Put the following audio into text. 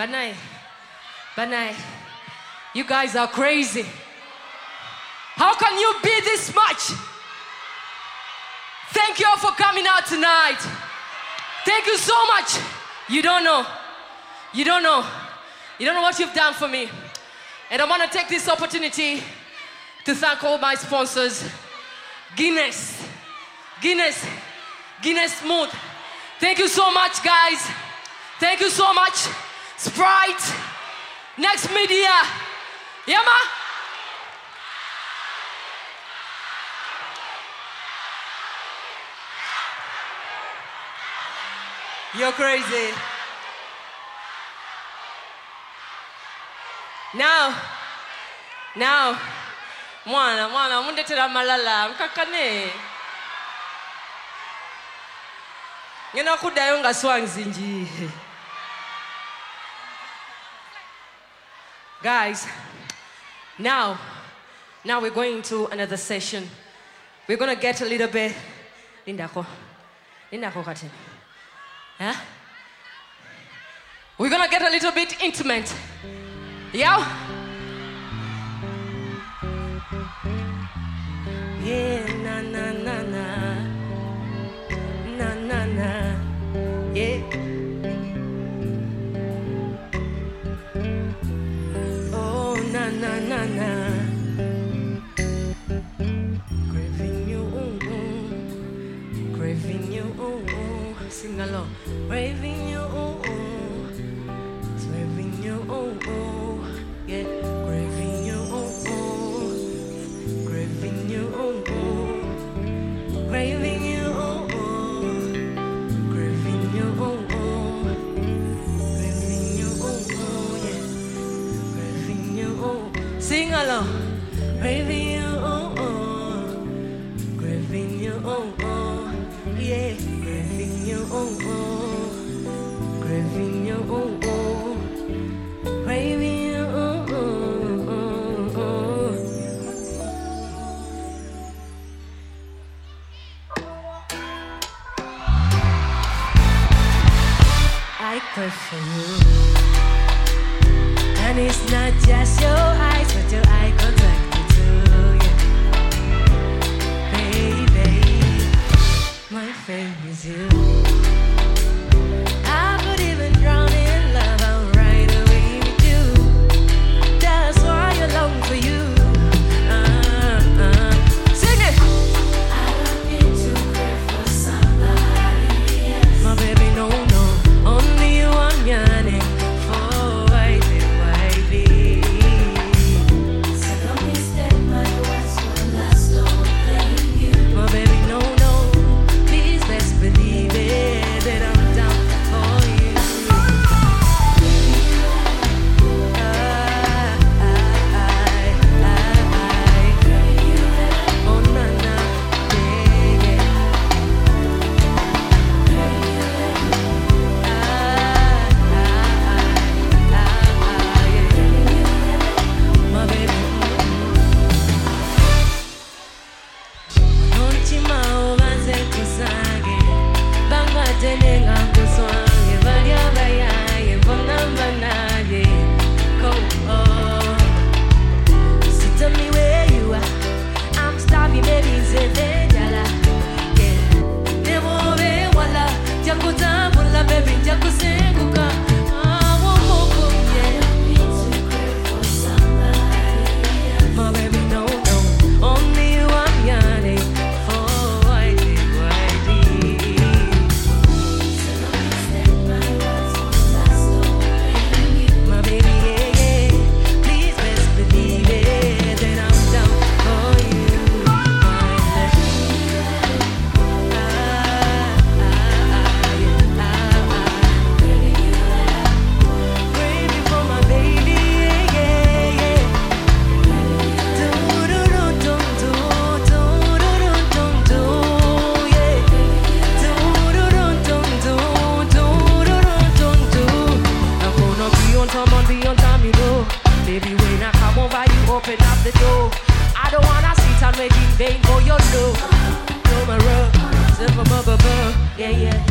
Banai, you guys are crazy. How can you be this much? Thank you all for coming out tonight. Thank you so much. You don't know what you've done for me. And I want to take this opportunity to thank all my sponsors. Guinness Smooth. Thank you so much, guys. Thank you so much. Sprite, Next Media. Yeah, ma? You're crazy. Now, mwana, mundetera malala, mkakane. Ngena kudayo nga swangzinji. Guys, now we're going to another session. We're going to get a little bit Lindako kati. Huh? We're going to get a little bit intimate. Yeah? Yeah, na na na na. Na na na. Yeah. Oh, na na na na. Craving you, sing along. Craving you, craving you, yeah. Craving you, craving you, craving you, craving you, craving you, yeah. Craving you, sing along. Craving you, craving you, yeah. Craving you, craving you, craving you, I crave for you, and it's not just your eyes, but your eye contact too, yeah. Baby, my fame is you. I could even drown in love, I'm right away with you. That's why I long for you. Sing it. I don't need to crave for somebody else. My baby, no, only you I'm yearning for, wifey. So don't mistake my words for last, don't blame you. My baby, no, please best believe it that I'm down for you. Oh, na, na, yeah. My baby, Nonchima obanze kusange Banga tenenga kuswange Balya bayaye Mbona mbanaye So tell me where you are I'm starving baby nzeze jala Yeah Nemove wala Jakutambula baby jakusenguka Womoko yeah I don't need to crave for somebody else. My baby, no, only you I'm yearning for, wifey. So don't mistake my words for last, don't blame you. My baby, yeah. Please best believe it that I'm down for you, my Crazy for my baby, yeah. Baby, when I come over, you open up the door. I don't wanna sit and wait in vain for your love. You're my love, yeah.